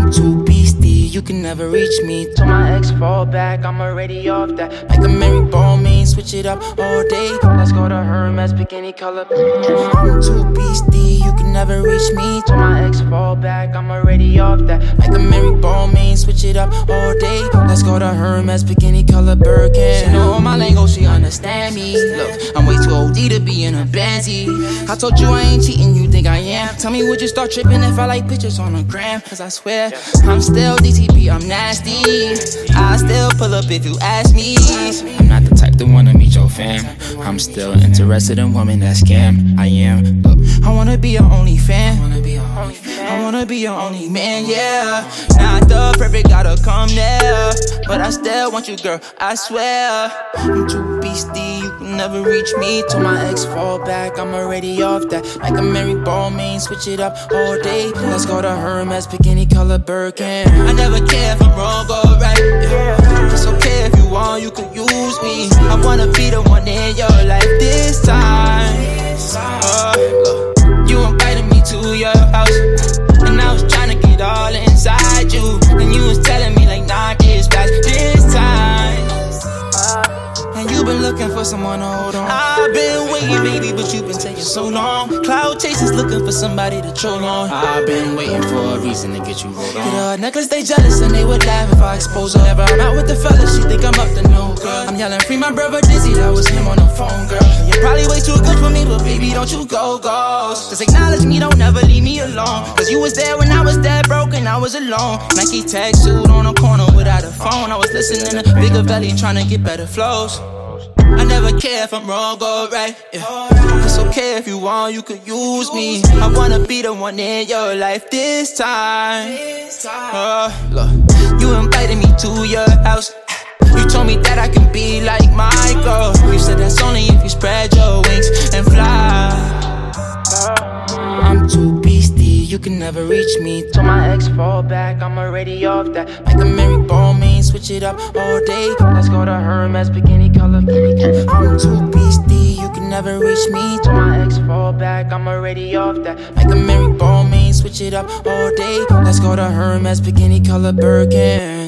I'm too beastie, you can never reach me. Till my ex fall back, I'm already off that. Like a Mary Ballmain, switch it up all day. Let's go to Hermes, pick any color. I'm too beastie, you can never reach me. Till my ex fall back, I'm already off that. Like a Mary Ballmain, switch it up all day. Let's go to Hermes, pick any color Birkin. She know all my lingo, she understand me. Look, I'm way too OD to be in a Benzie. I told you I ain't cheating, you think I am? Tell me, would you start tripping if I like pictures on the gram? Cause I swear, I'm still DTP, I'm nasty. I still pull up if you ask me. I'm not the type to wanna meet your fam. I'm still interested in women that scam. I am. Look, I wanna be your only fan. I wanna be your only man, yeah. Not the perfect, gotta come there. But I still want you, girl, I swear. I'm too beastie, you can never reach me. Till my ex fall back, I'm already off that. Like a Mary Ballmain, switch it up all day. Let's go to Hermes, pick any color Birkin. I never care if I'm wrong or right, yeah. It's okay if you want, you can use me. I wanna be the one in your life this time. You invited me to your house, and I was trying to get all inside you. And you was telling me like, nah, just back this time. And you been looking for someone to hold on. I've been waiting, baby, but you've been taking so long. Cloud chasers looking for somebody to troll on. I've been waiting for a reason to get you rolled on. Get her a necklace, they jealous, and they would laugh if I expose her. Whenever I'm out with the fellas, she think I'm up to no good. I'm yelling, free my brother Dizzy, that was him on the phone, girl. You're probably way too good for me, but baby, don't you go ghost. Just acknowledge me, don't never leave me alone. Cause you was there when I was dead broke and I was alone. Nike tag suit on a corner without a phone. I was listening to Bigger Valley, trying to get better flows. I never care if I'm wrong or right, yeah. It's okay if you want, you could use me. I wanna be the one in your life this time. Look, you invited me to your house. You told me that I can be like my girl. You said that's only if you spread your wings and fly. I'm too beastie, you can never reach me. Till my ex fall back, I'm already off that. Like a Mary Ballmain, switch it up all day. Let's go to Hermes, pick any color. I'm too beastie, you can never reach me. Till my ex fall back, I'm already off that. Like a Mary Ballmain, switch it up all day. Let's go to Hermes, pick any color Birkin.